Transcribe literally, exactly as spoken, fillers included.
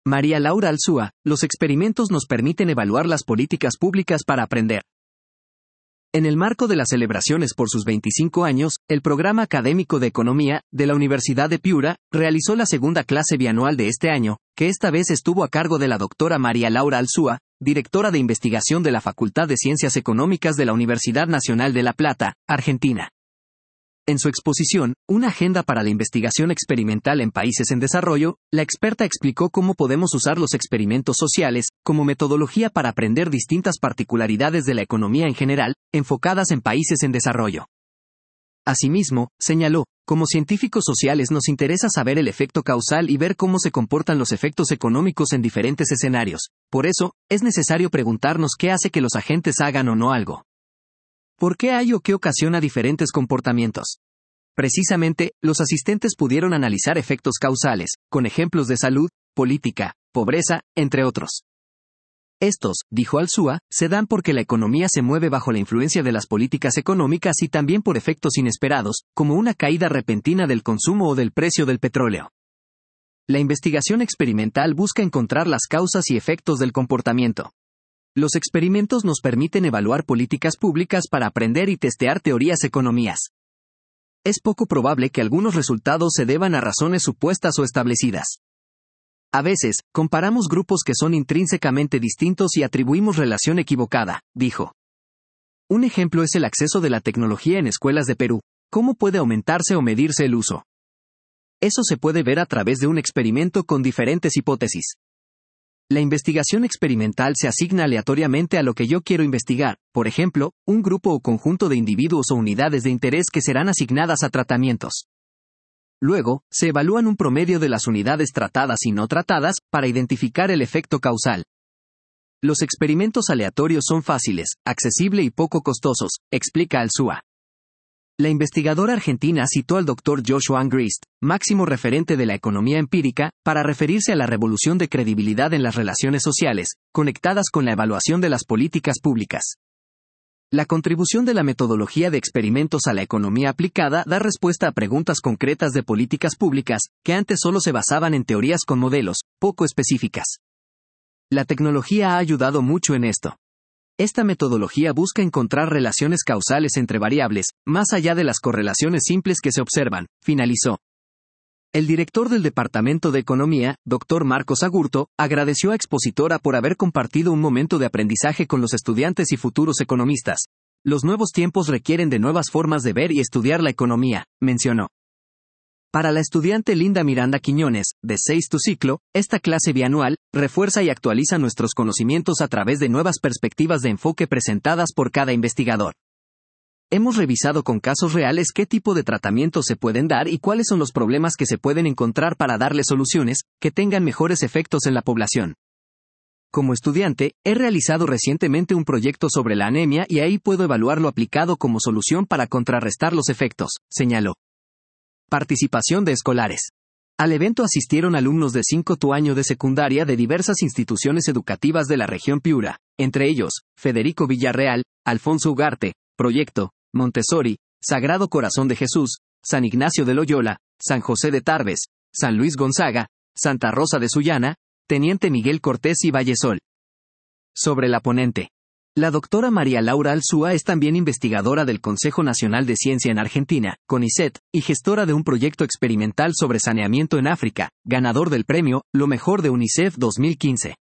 María Laura Alzúa, los experimentos nos permiten evaluar las políticas públicas para aprender. En el marco de las celebraciones por sus veinticinco años, el Programa Académico de Economía, de la Universidad de Piura, realizó la segunda clase bianual de este año, que esta vez estuvo a cargo de la doctora María Laura Alzúa, directora de investigación de la Facultad de Ciencias Económicas de la Universidad Nacional de La Plata, Argentina. En su exposición, Una agenda para la investigación experimental en países en desarrollo, la experta explicó cómo podemos usar los experimentos sociales como metodología para aprender distintas particularidades de la economía en general, enfocadas en países en desarrollo. Asimismo, señaló, como científicos sociales nos interesa saber el efecto causal y ver cómo se comportan los efectos económicos en diferentes escenarios. Por eso, es necesario preguntarnos qué hace que los agentes hagan o no algo. ¿Por qué hay o qué ocasiona diferentes comportamientos? Precisamente, los asistentes pudieron analizar efectos causales, con ejemplos de salud, política, pobreza, entre otros. Estos, dijo Alzúa, se dan porque la economía se mueve bajo la influencia de las políticas económicas y también por efectos inesperados, como una caída repentina del consumo o del precio del petróleo. La investigación experimental busca encontrar las causas y efectos del comportamiento. Los experimentos nos permiten evaluar políticas públicas para aprender y testear teorías economías. Es poco probable que algunos resultados se deban a razones supuestas o establecidas. A veces, comparamos grupos que son intrínsecamente distintos y atribuimos relación equivocada, dijo. Un ejemplo es el acceso de la tecnología en escuelas de Perú. ¿Cómo puede aumentarse o medirse el uso? Eso se puede ver a través de un experimento con diferentes hipótesis. La investigación experimental se asigna aleatoriamente a lo que yo quiero investigar, por ejemplo, un grupo o conjunto de individuos o unidades de interés que serán asignadas a tratamientos. Luego, se evalúan un promedio de las unidades tratadas y no tratadas, para identificar el efecto causal. Los experimentos aleatorios son fáciles, accesibles y poco costosos, explica Alzúa. La investigadora argentina citó al doctor Joshua Angrist, máximo referente de la economía empírica, para referirse a la revolución de credibilidad en las relaciones sociales, conectadas con la evaluación de las políticas públicas. La contribución de la metodología de experimentos a la economía aplicada da respuesta a preguntas concretas de políticas públicas, que antes solo se basaban en teorías con modelos, poco específicas. La tecnología ha ayudado mucho en esto. Esta metodología busca encontrar relaciones causales entre variables, más allá de las correlaciones simples que se observan, finalizó. El director del Departamento de Economía, doctor Marcos Agurto, agradeció a Expositora por haber compartido un momento de aprendizaje con los estudiantes y futuros economistas. Los nuevos tiempos requieren de nuevas formas de ver y estudiar la economía, mencionó. Para la estudiante Linda Miranda Quiñones, de sexto ciclo, esta clase bianual refuerza y actualiza nuestros conocimientos a través de nuevas perspectivas de enfoque presentadas por cada investigador. Hemos revisado con casos reales qué tipo de tratamientos se pueden dar y cuáles son los problemas que se pueden encontrar para darle soluciones que tengan mejores efectos en la población. Como estudiante, he realizado recientemente un proyecto sobre la anemia y ahí puedo evaluarlo aplicado como solución para contrarrestar los efectos, señaló. Participación de escolares. Al evento asistieron alumnos de quinto año de secundaria de diversas instituciones educativas de la región Piura, entre ellos, Federico Villarreal, Alfonso Ugarte, Proyecto, Montessori, Sagrado Corazón de Jesús, San Ignacio de Loyola, San José de Tarbes, San Luis Gonzaga, Santa Rosa de Sullana, Teniente Miguel Cortés y Vallesol. Sobre la ponente. La doctora María Laura Alzúa es también investigadora del Consejo Nacional de Ciencia en Argentina, CONICET, y gestora de un proyecto experimental sobre saneamiento en África, ganador del premio Lo Mejor de UNICEF dos mil quince.